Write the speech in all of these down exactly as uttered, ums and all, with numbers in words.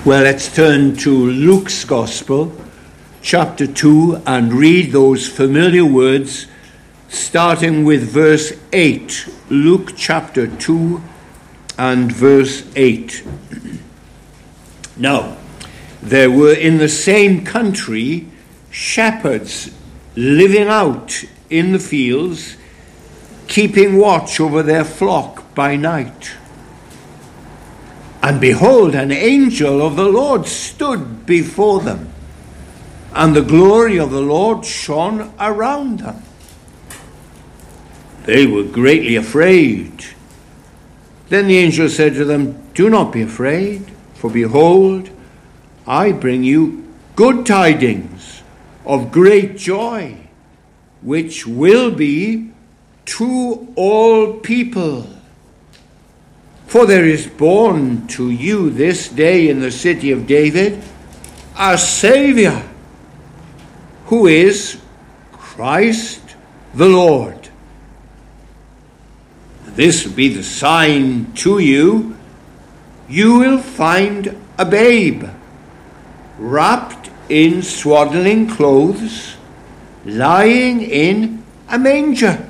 Well, let's turn to Luke's Gospel, chapter two, and read those familiar words, starting with verse eight. Luke chapter two and verse eight. Now, there were in the same country shepherds living out in the fields, keeping watch over their flock by night. And behold, an angel of the Lord stood before them, and the glory of the Lord shone around them. They were greatly afraid. Then the angel said to them, "Do not be afraid, for behold, I bring you good tidings of great joy, which will be to all people. For there is born to you this day in the city of David a Saviour, who is Christ the Lord. This will be the sign to you. You will find a babe wrapped in swaddling clothes, lying in a manger."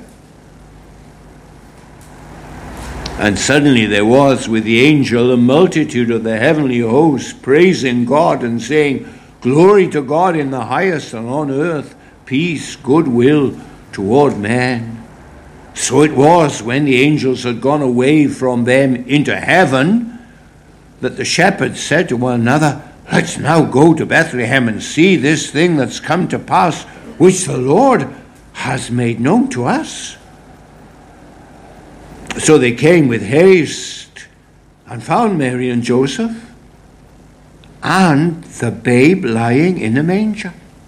And suddenly there was with the angel a multitude of the heavenly host, praising God and saying, "Glory to God in the highest, and on earth peace, goodwill toward men." So it was, when the angels had gone away from them into heaven, that the shepherds said to one another, "Let's now go to Bethlehem and see this thing that's come to pass, which the Lord has made known to us." So they came with haste and found Mary and Joseph and the babe lying in a manger.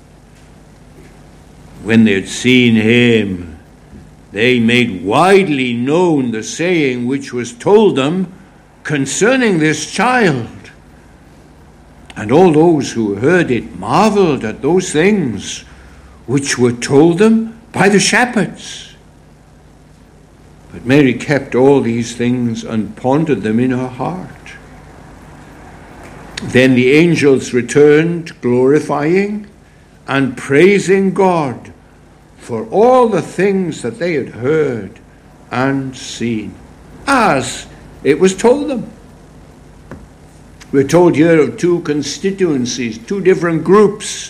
When they had seen him, they made widely known the saying which was told them concerning this child. And all those who heard it marveled at those things which were told them by the shepherds. But Mary kept all these things and pondered them in her heart. Then the angels returned, glorifying and praising God for all the things that they had heard and seen, as it was told them. We're told here of two constituencies, two different groups.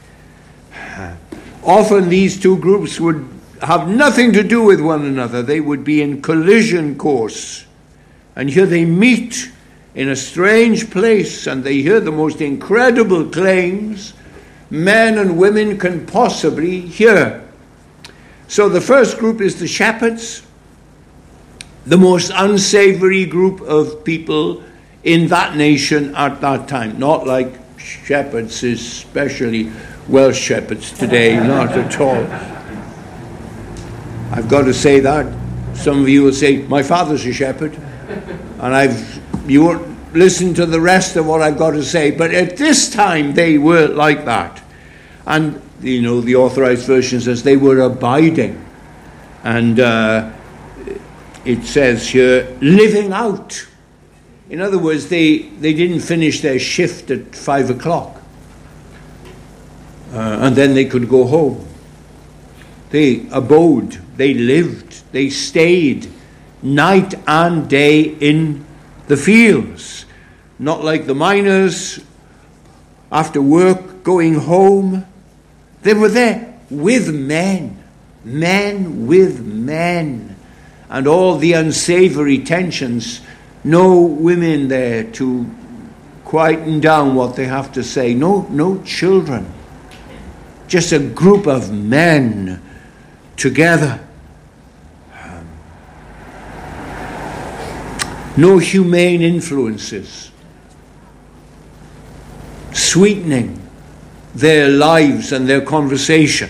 Often these two groups would have nothing to do with one another. They would be in collision course. And here they meet in a strange place, and they hear the most incredible claims men and women can possibly hear. So the first group is the shepherds, the most unsavory group of people in that nation at that time. Not like shepherds, especially Welsh shepherds today, not at all. I've got to say that. Some of you will say, "My father's a shepherd," and I've you won't listen to the rest of what I've got to say. But at this time, they were like that. And, you know, the Authorized Version says they were abiding. And uh, it says here, living out. In other words, they, they didn't finish their shift at five o'clock. Uh, and then they could go home. They abode, they lived, they stayed night and day in the fields. Not like the miners after work going home. They were there with men, men with men, and all the unsavory tensions. No women there to quieten down what they have to say. No, no children. Just a group of men together. Um, no humane influences sweetening their lives and their conversation.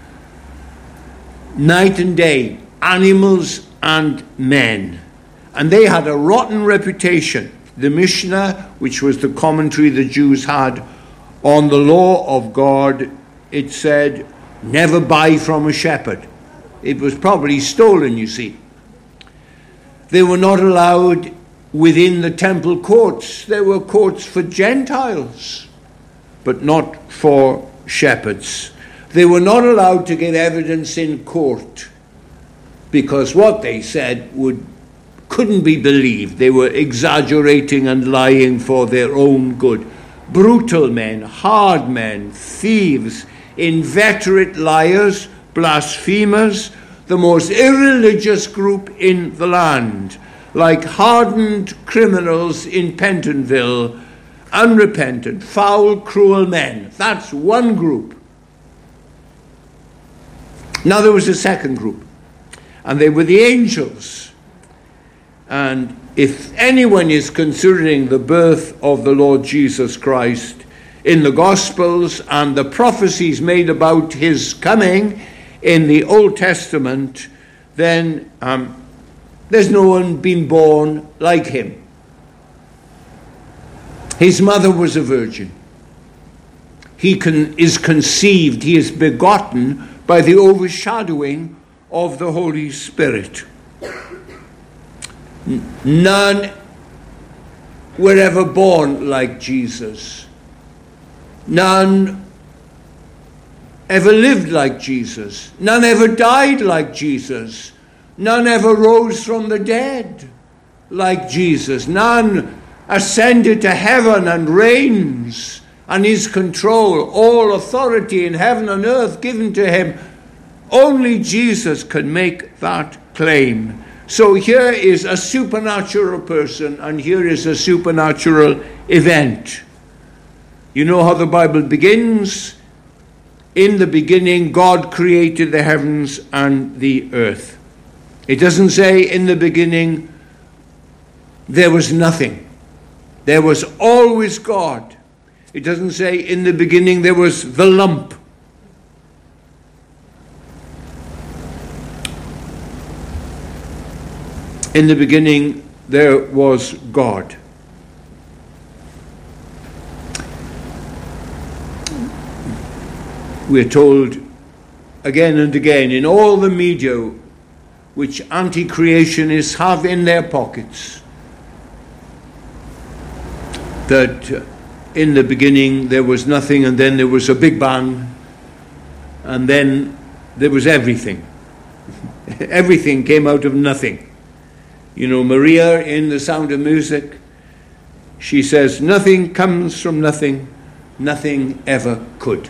Night and day, animals and men. And they had a rotten reputation. The Mishnah, which was the commentary the Jews had on the law of God, it said, never buy from a shepherd. It was probably stolen, you see. They were not allowed within the temple courts. There were courts for Gentiles, but not for shepherds. They were not allowed to give evidence in court because what they said would couldn't be believed. They were exaggerating and lying for their own good. Brutal men, hard men, thieves, inveterate liars, blasphemers, the most irreligious group in the land, like hardened criminals in Pentonville, unrepentant, foul, cruel men. That's one group. Now there was a second group, and they were the angels. And if anyone is considering the birth of the Lord Jesus Christ in the Gospels and the prophecies made about his coming in the Old Testament, then um, there's no one been born like him. His mother was a virgin. He con- is conceived, he is begotten by the overshadowing of the Holy Spirit. None were ever born like Jesus. None ever lived like Jesus. None ever died like Jesus. None ever rose from the dead like Jesus. None ascended to heaven and reigns and is control, all authority in heaven and earth given to him. Only Jesus can make that claim. So here is a supernatural person, and here is a supernatural event. You know how the Bible begins? In the beginning, God created the heavens and the earth. It doesn't say in the beginning there was nothing. There was always God. It doesn't say in the beginning there was the lump. In the beginning, there was God. We're told again and again in all the media which anti-creationists have in their pockets that in the beginning there was nothing, and then there was a big bang, and then there was everything. Everything came out of nothing. You know, Maria in The Sound of Music, she says, nothing comes from nothing, nothing ever could.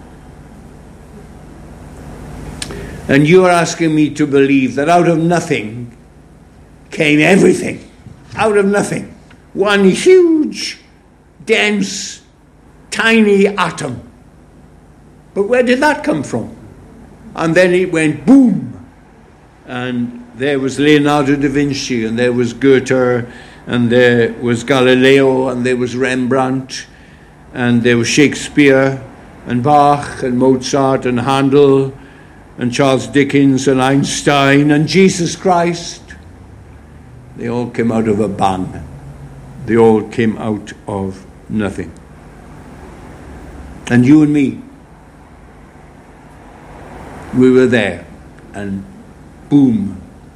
And you are asking me to believe that out of nothing came everything. Out of nothing. One huge, dense, tiny atom. But where did that come from? And then it went boom. And there was Leonardo da Vinci, and there was Goethe, and there was Galileo, and there was Rembrandt, and there was Shakespeare, and Bach, and Mozart, and Handel, and Charles Dickens, and Einstein, and Jesus Christ. They all came out of a bang. They all came out of nothing. And you and me, we were there, and boom,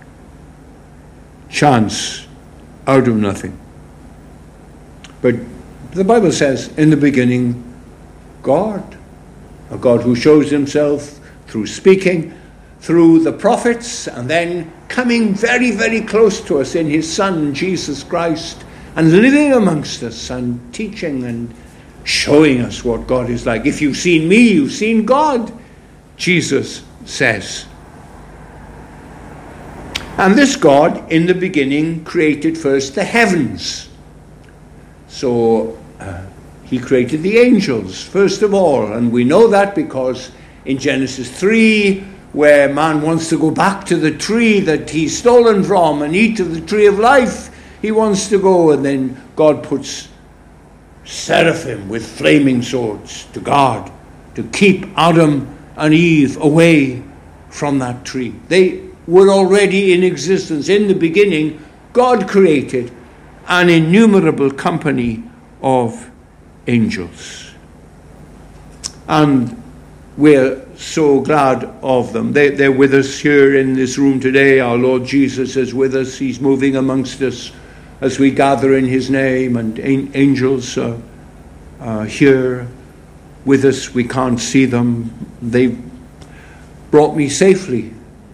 chance out of nothing. But the Bible says, in the beginning, God, a God who shows himself through speaking, through the prophets, and then coming very, very close to us in his Son, Jesus Christ, and living amongst us and teaching and showing us what God is like. If you've seen me, you've seen God, Jesus says. And this God, in the beginning, created first the heavens. So uh, he created the angels, first of all. And we know that because in Genesis three, where man wants to go back to the tree that he's stolen from and eat of the tree of life, he wants to go, and then God puts seraphim with flaming swords to guard, to keep Adam and Eve away from that tree. They were already in existence. In the beginning, God created an innumerable company of angels. And we're so glad of them. They, they're with us here in this room today. Our Lord Jesus is with us. He's moving amongst us as we gather in his name, and angels uh, uh, here with us. We can't see them. They brought me safely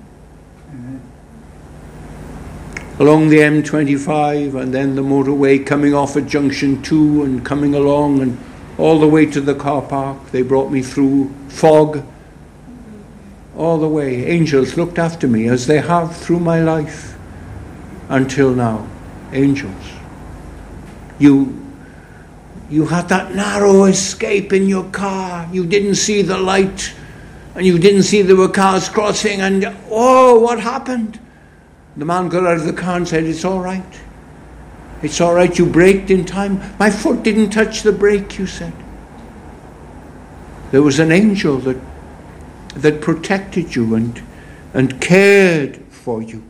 along the M twenty-five, and then the motorway, coming off at junction two and coming along and all the way to the car park. They brought me through fog all the way. Angels looked after me, as they have through my life until now. Angels. You you had that narrow escape in your car. You didn't see the light, and you didn't see there were cars crossing, and oh, what happened? The man got out of the car and said, "It's all right. It's all right, you braked in time." "My foot didn't touch the brake," you said. There was an angel that that protected you and and cared for you.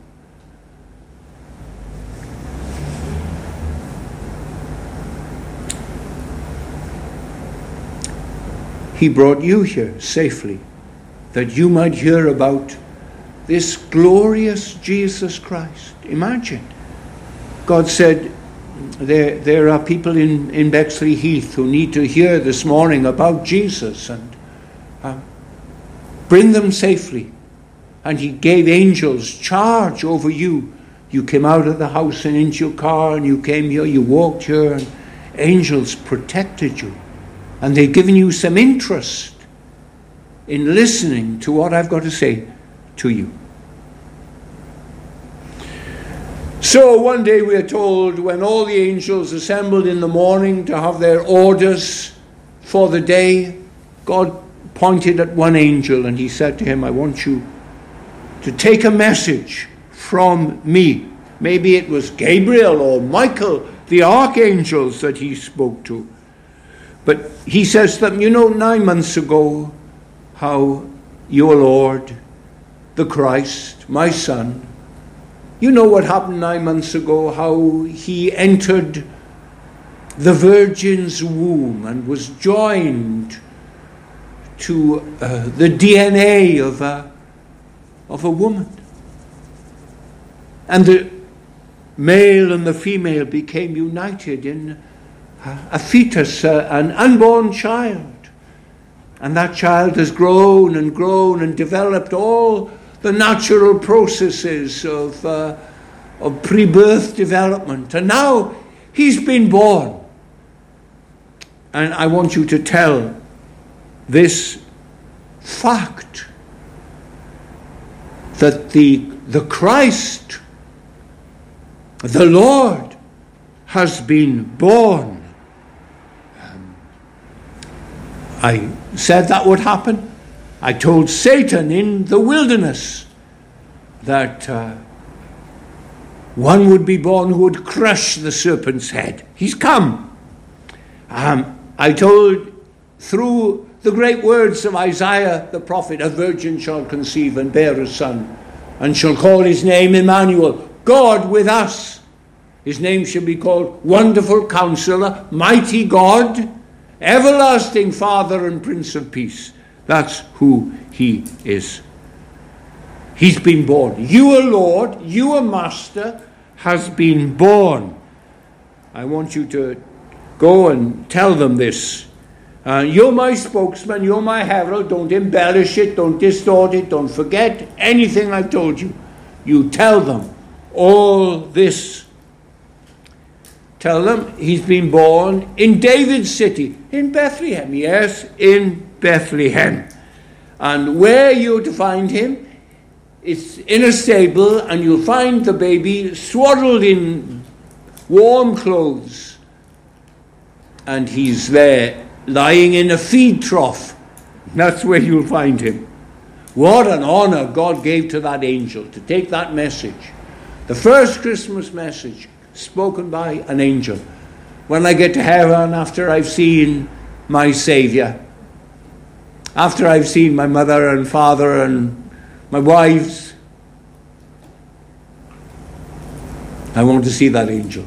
He brought you here safely, that you might hear about this glorious Jesus Christ. Imagine. God said, there, there are people in, in Bexley Heath who need to hear this morning about Jesus, and uh, bring them safely. And he gave angels charge over you. You came out of the house and into your car, and you came here, you walked here, and angels protected you. And they've given you some interest in listening to what I've got to say to you. So one day we are told, when all the angels assembled in the morning to have their orders for the day, God pointed at one angel and he said to him, "I want you to take a message from me." Maybe it was Gabriel or Michael, the archangels that he spoke to. But he says to them, "You know, nine months ago, how your Lord, the Christ, my son, you know what happened nine months ago, how he entered the Virgin's womb and was joined to uh, the D N A of a, of a woman. And the male and the female became united in a fetus, uh, an unborn child. And that child has grown and grown and developed all the natural processes of, uh, of pre-birth development. And now he's been born. And I want you to tell this fact, that the, the Christ, the Lord, has been born. I said that would happen. I told Satan in the wilderness that uh, one would be born who would crush the serpent's head. He's come. Um, I told, through the great words of Isaiah the prophet, "A virgin shall conceive and bear a son, and shall call his name Emmanuel, God with us. His name shall be called Wonderful Counselor, Mighty God, Everlasting Father, and Prince of Peace." That's who he is. He's been born. Your Lord, your Master, has been born. I want you to go and tell them this. Uh, you're my spokesman, you're my herald. Don't embellish it, don't distort it, don't forget anything I've told you. You tell them all this. Tell them he's been born in David's city, in Bethlehem. Yes, in Bethlehem. And where you're to find him, it's in a stable, and you'll find the baby swaddled in warm clothes. And he's there, lying in a feed trough. That's where you'll find him. What an honor God gave to that angel to take that message. The first Christmas message spoken by an angel. When I get to heaven, after I've seen my Saviour, after I've seen my mother and father and my wives, I want to see that angel.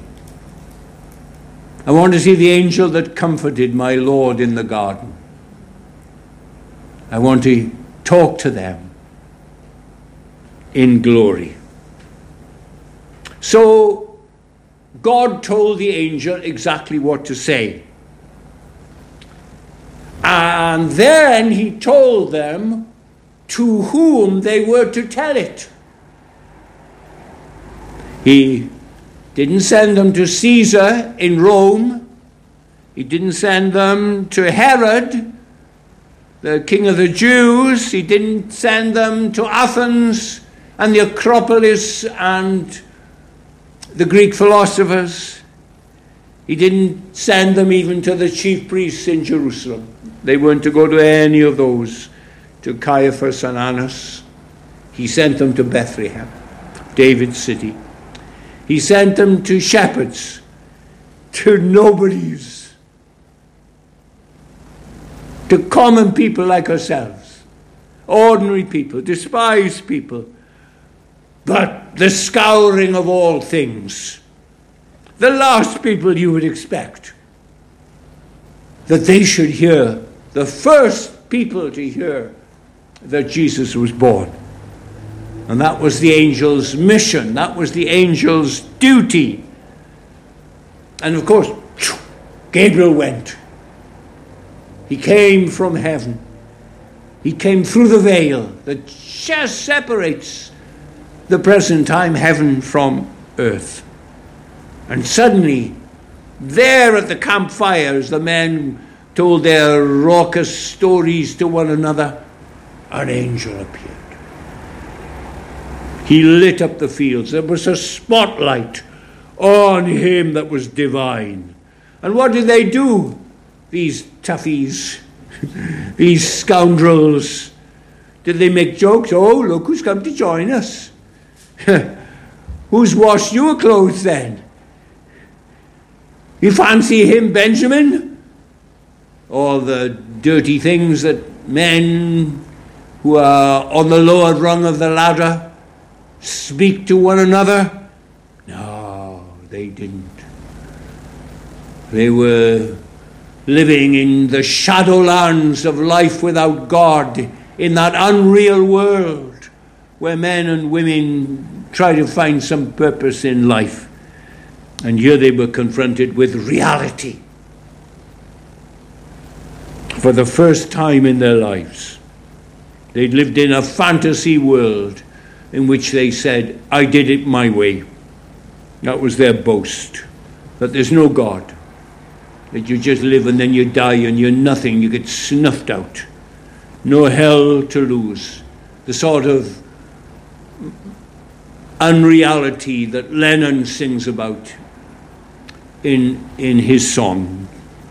I want to see the angel that comforted my Lord in the garden. I want to talk to them in glory. So God told the angel exactly what to say. And then he told them to whom they were to tell it. He didn't send them to Caesar in Rome. He didn't send them to Herod, the king of the Jews. He didn't send them to Athens and the Acropolis and the Greek philosophers. He didn't send them even to the chief priests in Jerusalem. They weren't to go to any of those, to Caiaphas and Annas. He sent them to Bethlehem, David's city. He sent them to shepherds, to nobodies, to common people like ourselves, ordinary people, despised people, but the scouring of all things, the last people you would expect, that they should hear, the first people to hear that Jesus was born. And that was the angel's mission. That was the angel's duty. And of course, Gabriel went. He came from heaven. He came through the veil that just separates the present time heaven from earth. And suddenly, there at the campfires, the men told their raucous stories to one another. An angel appeared. He lit up the fields. There was a spotlight on him that was divine. And what did they do? These toughies, these scoundrels. Did they make jokes? Oh, look who's come to join us. Who's washed your clothes then? You fancy him, Benjamin? All the dirty things that men who are on the lower rung of the ladder speak to one another? No, they didn't. They were living in the shadowlands of life without God, in that unreal world where men and women try to find some purpose in life. And here they were confronted with reality for the first time in their lives. They'd lived in a fantasy world in which they said, I did it my way. That was their boast, that there's no God, that you just live and then you die and you're nothing, you get snuffed out. No hell to lose. The sort of unreality that Lennon sings about in, in his song.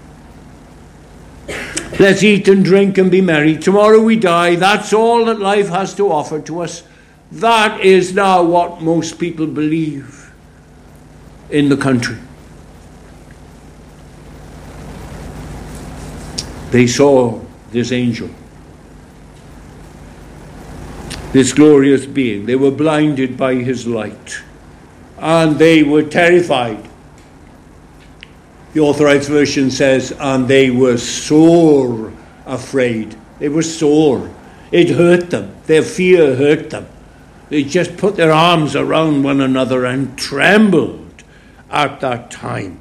Let's eat and drink and be merry. Tomorrow we die. That's all that life has to offer to us. That is now what most people believe in the country. They saw this angel, this glorious being. They were blinded by his light, and they were terrified. The Authorized Version says, and they were sore afraid. They were sore. It hurt them. Their fear hurt them. They just put their arms around one another and trembled at that time.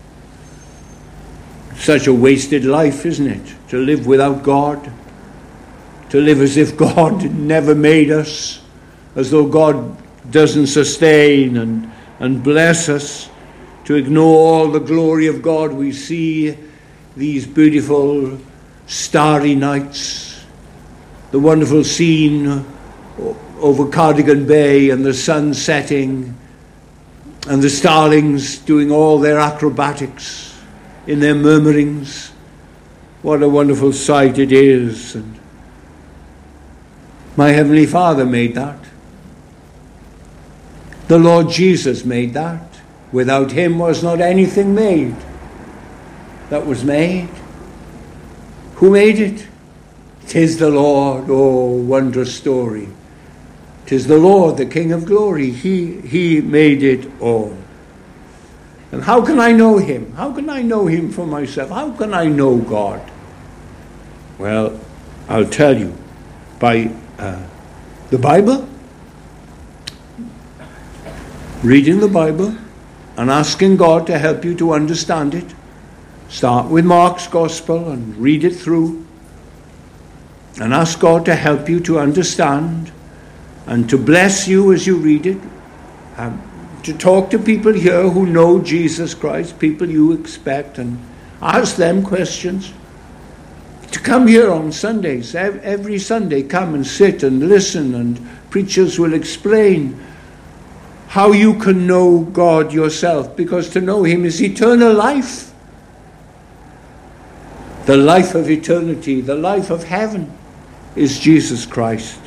Such a wasted life, isn't it? To live without God. To live as if God never made us. As though God doesn't sustain and, and bless us. To ignore all the glory of God. We see these beautiful starry nights. The wonderful scene over Cardigan Bay and the sun setting and the starlings doing all their acrobatics in their murmurings. What a wonderful sight it is. And my Heavenly Father made that. The Lord Jesus made that. Without him was not anything made that was made. Who made it? 'Tis the Lord. Oh, wondrous story. 'Tis the Lord, the King of glory. He, he made it all. And how can I know him? How can I know him for myself? How can I know God? Well, I'll tell you. By uh, the Bible. Reading the Bible. and asking God to help you to understand it. Start with Mark's Gospel and read it through. And ask God to help you to understand and to bless you as you read it. Um, to talk to people here who know Jesus Christ, people you expect, and ask them questions. To come here on Sundays, every Sunday, come and sit and listen, and preachers will explain how you can know God yourself, because to know him is eternal life. The life of eternity, the life of heaven is Jesus Christ.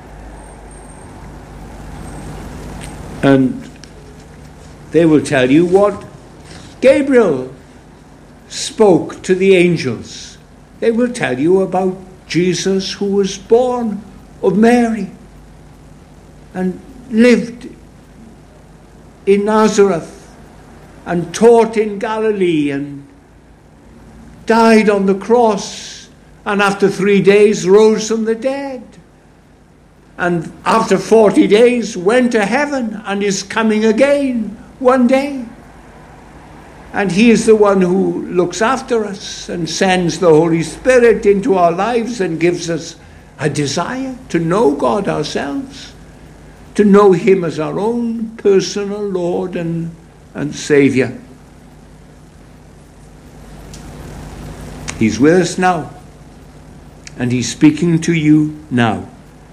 And they will tell you what Gabriel spoke to the angels. They will tell you about Jesus, who was born of Mary and lived in Nazareth and taught in Galilee and died on the cross, and after three days rose from the dead, and after forty days went to heaven and is coming again one day. And he is the one who looks after us and sends the Holy Spirit into our lives and gives us a desire to know God ourselves, to know him as our own personal Lord and, and Saviour. He's with us now, and he's speaking to you now.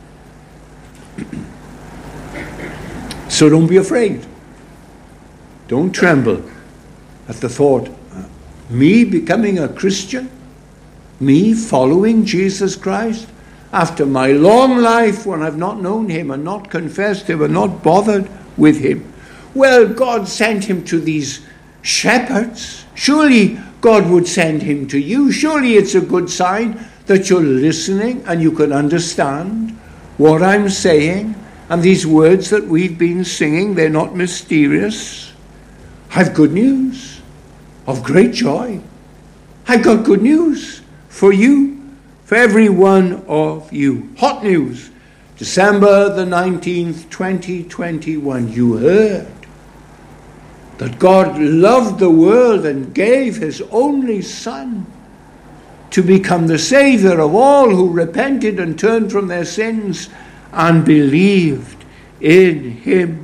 So don't be afraid. Don't tremble at the thought, me becoming a Christian, me following Jesus Christ, after my long life when I've not known him and not confessed him and not bothered with him. Well, God sent him to these shepherds. Surely God would send him to you. Surely it's a good sign that you're listening and you can understand what I'm saying. And these words that we've been singing, they're not mysterious. I've good news of great joy. I've got good news for you, for every one of you. Hot news. December the nineteenth, twenty twenty-one. You heard that God loved the world and gave his only Son to become the Saviour of all who repented and turned from their sins and believed in him.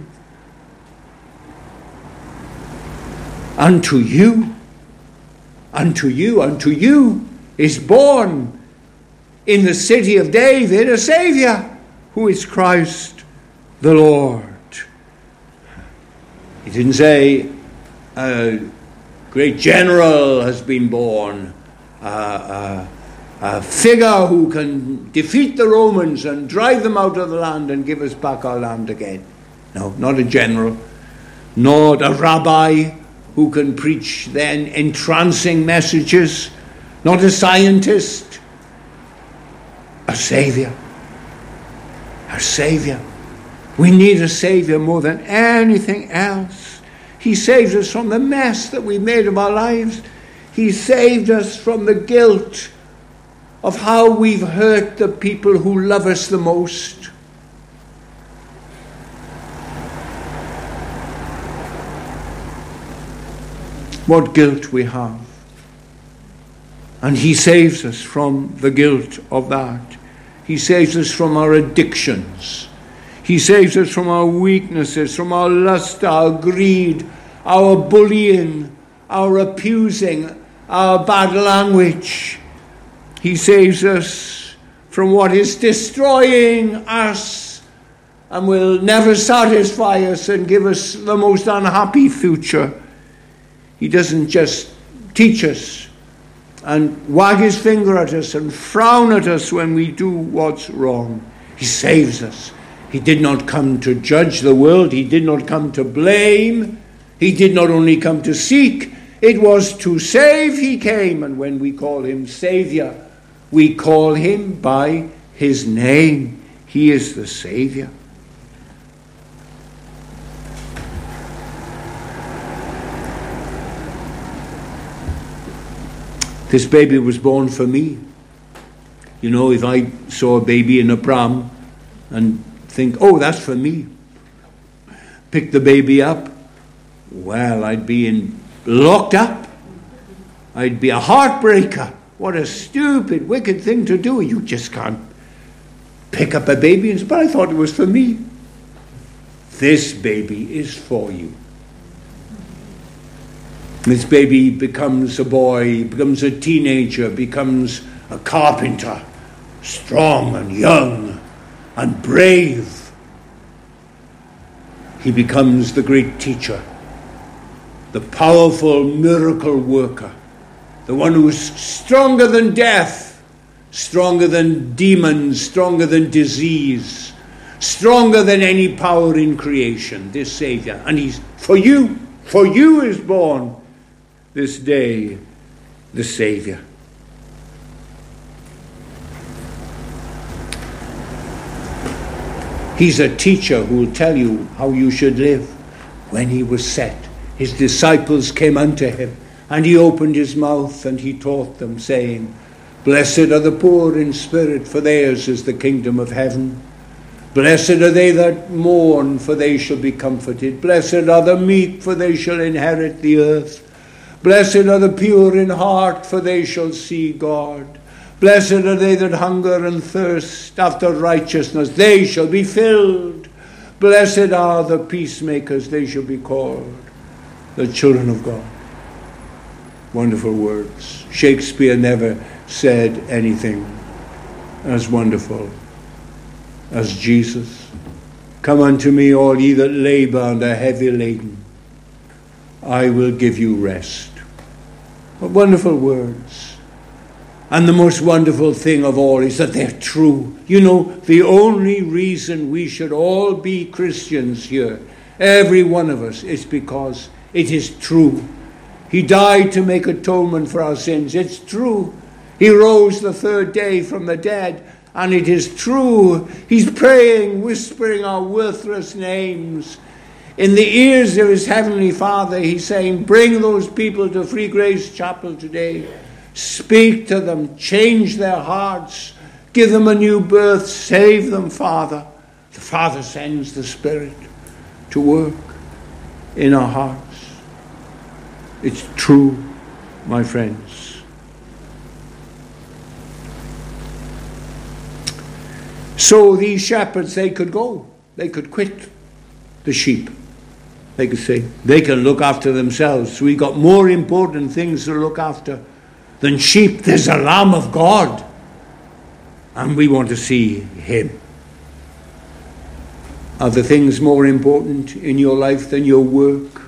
Unto you, unto you, unto you is born in the city of David a Saviour, who is Christ the Lord. He didn't say a great general has been born, uh, uh, a figure who can defeat the Romans and drive them out of the land and give us back our land again. No, not a general, not a rabbi who can preach then entrancing messages, not a scientist, a Saviour. A Saviour. We need a Saviour more than anything else. He saves us from the mess that we made of our lives. He saved us from the guilt of how we've hurt the people who love us the most. What guilt we have. And he saves us from the guilt of that. He saves us from our addictions. He saves us from our weaknesses, from our lust, our greed, our bullying, our abusing, our bad language. He saves us from what is destroying us and will never satisfy us and give us the most unhappy future. He doesn't just teach us and wag his finger at us and frown at us when we do what's wrong. He saves us. He did not come to judge the world. He did not come to blame. He did not only come to seek. It was to save he came. And when we call him Saviour, we call him by his name. He is the Saviour. This baby was born for me. You know, if I saw a baby in a pram and think, oh, that's for me, pick the baby up well, I'd be in, locked up. I'd be a heartbreaker. What a stupid, wicked thing to do. You just can't pick up a baby and say, but I thought it was for me. This baby is for you. This baby becomes a boy, becomes a teenager, becomes a carpenter, strong and young and brave. He becomes the great teacher, the powerful miracle worker, the one who's stronger than death, stronger than demons, stronger than disease, stronger than any power in creation, this Savior. And he's for you, for you is born this day the Savior. He's a teacher who will tell you how you should live. When he was set, his disciples came unto him, and he opened his mouth, and he taught them, saying, Blessed are the poor in spirit, for theirs is the kingdom of heaven. Blessed are they that mourn, for they shall be comforted. Blessed are the meek, for they shall inherit the earth. Blessed are the pure in heart, for they shall see God. Blessed are they that hunger and thirst after righteousness, they shall be filled. Blessed are the peacemakers, they shall be called the children of God. Wonderful words. Shakespeare never said anything as wonderful as Jesus. Come unto me, all ye that labor and are heavy laden, I will give you rest. What wonderful words. And the most wonderful thing of all is that they're true. You know, the only reason we should all be Christians here, every one of us, is because it is true. He died to make atonement for our sins. It's true. He rose the third day from the dead, and it is true. He's praying, whispering our worthless names in the ears of his heavenly Father. He's saying, bring those people to Free Grace Chapel today. Speak to them, change their hearts, give them a new birth, save them, Father. The Father sends the Spirit to work in our hearts. It's true, my friends. So these shepherds, they could go. They could quit the sheep. They could say, they can look after themselves. We've got more important things to look after than sheep. There's a Lamb of God, and we want to see him. Are the things more important in your life than your work,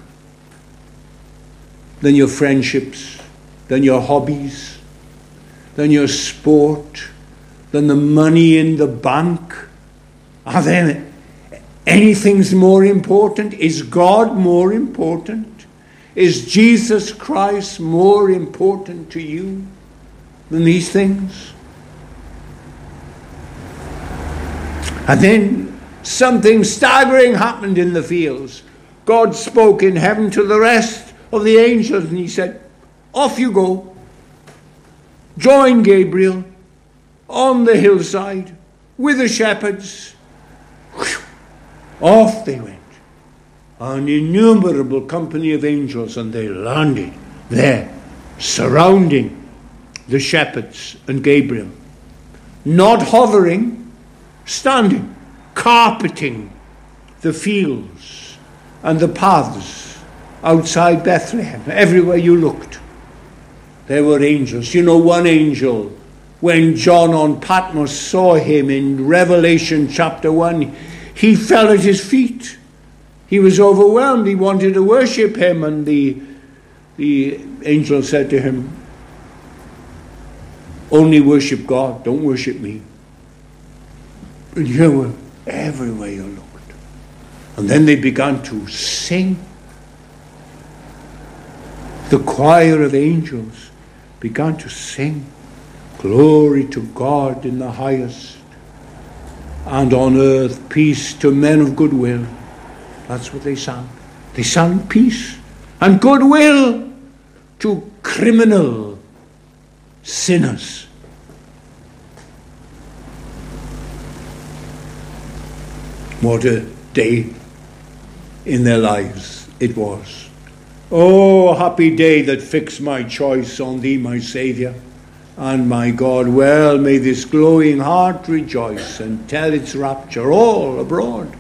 than your friendships, than your hobbies, than your sport, than the money in the bank? Are there anything more important? Is God more important? Is Jesus Christ more important to you than these things? And then something staggering happened in the fields. God spoke in heaven to the rest of the angels, and he said, off you go. Join Gabriel on the hillside with the shepherds. Whew. Off they went. An innumerable company of angels, and they landed there, surrounding the shepherds and Gabriel. Not hovering, standing, carpeting the fields and the paths outside Bethlehem. Everywhere you looked, there were angels. You know, one angel, when John on Patmos saw him in Revelation chapter one, he fell at his feet. He was overwhelmed. He wanted to worship him, and the, the angel said to him, only worship God, don't worship me. And you were everywhere you looked. And then they began to sing. The choir of angels began to sing, glory to God in the highest, and on earth peace to men of good will. That's what they sang. They sang peace and goodwill to criminal sinners. What a day in their lives it was. Oh, happy day that fixed my choice on thee, my Saviour and my God. Well may this glowing heart rejoice and tell its rapture all abroad.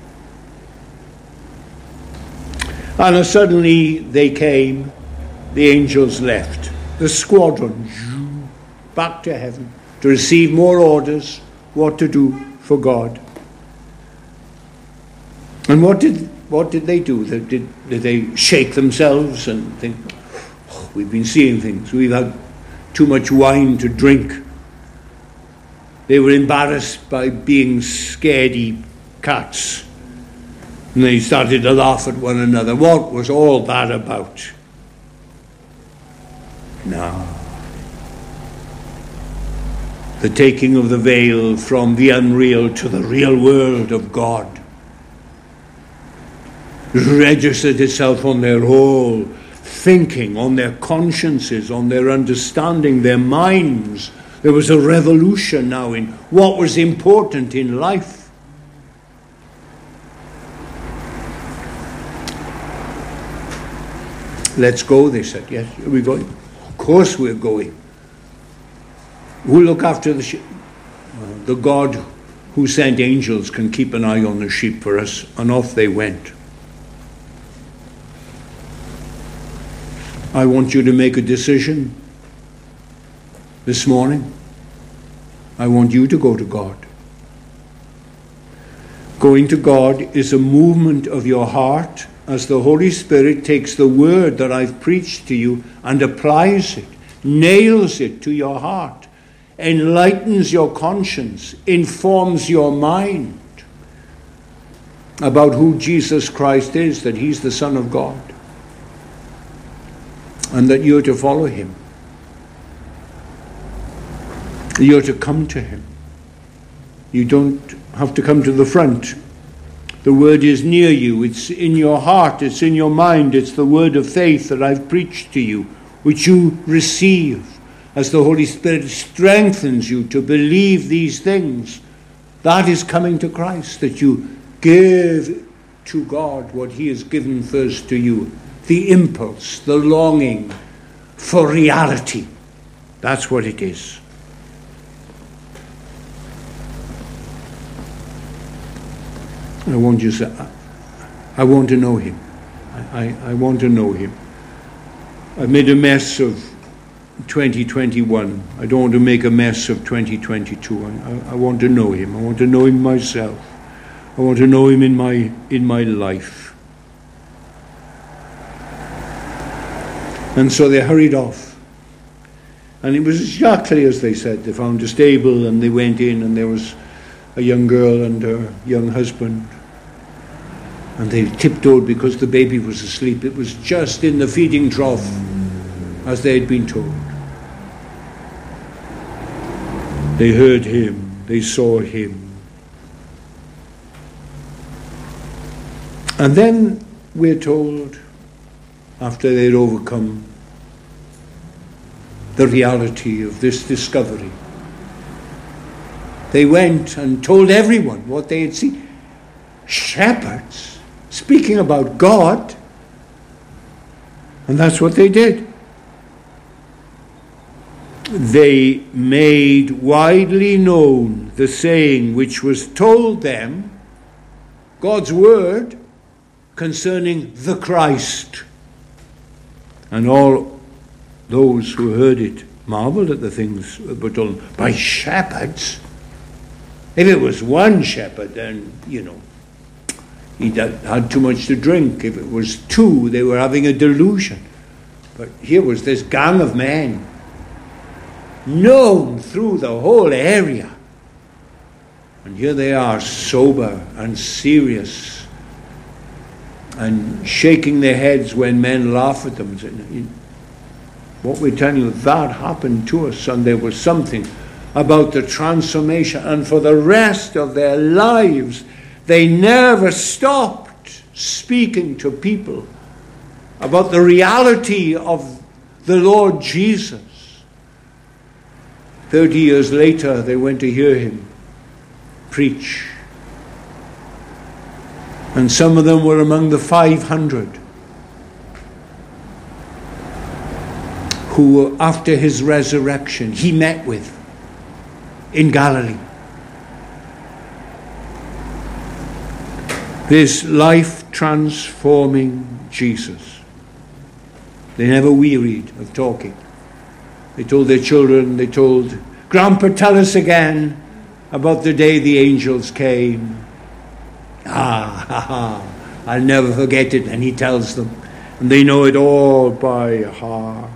And as suddenly they came, the angels left, the squadron back to heaven to receive more orders what to do for God. And what did what did they do? Did, did they shake themselves and think, oh, we've been seeing things, we've had too much wine to drink? They were embarrassed by being scaredy cats. And they started to laugh at one another. What was all that about? No. The taking of the veil from the unreal to the real world of God registered itself on their whole thinking, on their consciences, on their understanding, their minds. There was a revolution now in what was important in life. Let's go, they said. Yes, are we going? Of course we're going. Who'll look after the sheep? Well, the God who sent angels can keep an eye on the sheep for us. And off they went. I want you to make a decision this morning. I want you to go to God. Going to God is a movement of your heart as the Holy Spirit takes the word that I've preached to you and applies it, nails it to your heart, enlightens your conscience, informs your mind about who Jesus Christ is, that he's the Son of God, and that you're to follow him. You're to come to him. You don't have to come to the front. The word is near you. It's in your heart. It's in your mind. It's the word of faith that I've preached to you, which you receive as the Holy Spirit strengthens you to believe these things. That is coming to Christ, that you give to God what he has given first to you. The impulse, the longing for reality. That's what it is. I want you to say, I want to know him. I, I, I want to know him. I've made a mess of twenty twenty-one. I don't want to make a mess of twenty twenty-two. I, I want to know him. I want to know him myself. I want to know him in my in my life. And so they hurried off. And it was exactly as they said. They found a stable and they went in, and there was a young girl and her young husband. And they tiptoed because the baby was asleep. It was just in the feeding trough, as they had been told. They heard him. They saw him. And then we're told, after they'd overcome the reality of this discovery, they went and told everyone what they had seen. Shepherds speaking about God. And that's what they did. They made widely known the saying which was told them, God's word concerning the Christ. And all those who heard it marveled at the things that were told by shepherds. If it was one shepherd, then, you know, he had too much to drink. If it was two, they were having a delusion. But here was this gang of men, known through the whole area. And here they are, sober and serious, and shaking their heads when men laugh at them. What we're telling you, that happened to us, and there was something about the transformation. And for the rest of their lives, they never stopped speaking to people about the reality of the Lord Jesus. Thirty years later, they went to hear him preach. And some of them were among the five hundred who after his resurrection he met with in Galilee. This life-transforming Jesus. They never wearied of talking. They told their children, they told, Grandpa, tell us again about the day the angels came. Ah, ha, ha, I'll never forget it. And he tells them, and they know it all by heart.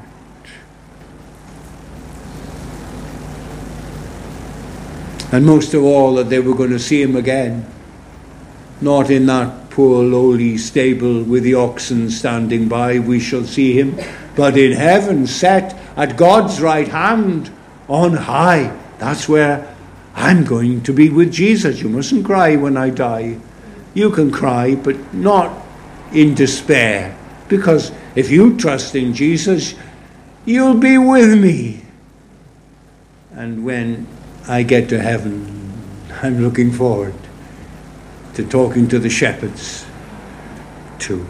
And most of all, that they were going to see him again. Not in that poor lowly stable with the oxen standing by, we shall see him, but in heaven, set at God's right hand on high. That's where I'm going to be with Jesus. You mustn't cry when I die. You can cry, but not in despair, because if you trust in Jesus, you'll be with me. And when I get to heaven, I'm looking forward to talking to the shepherds too.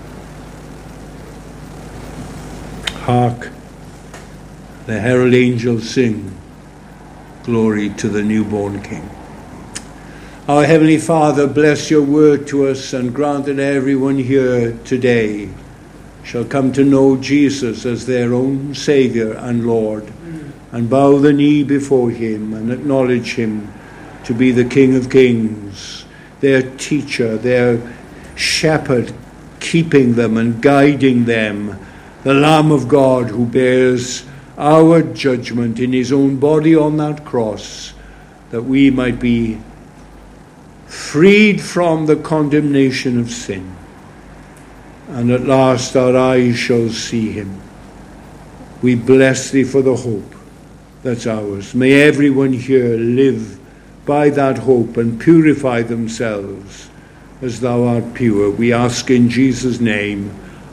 Hark, the herald angels sing, glory to the newborn King. Our Heavenly Father, bless your word to us and grant that everyone here today shall come to know Jesus as their own Saviour and Lord, and bow the knee before him and acknowledge him to be the King of Kings, their teacher, their shepherd, keeping them and guiding them, the Lamb of God who bears our judgment in his own body on that cross, that we might be freed from the condemnation of sin. And at last our eyes shall see him. We bless thee for the hope that's ours. May everyone here live by that hope and purify themselves as thou art pure. We ask in Jesus' name.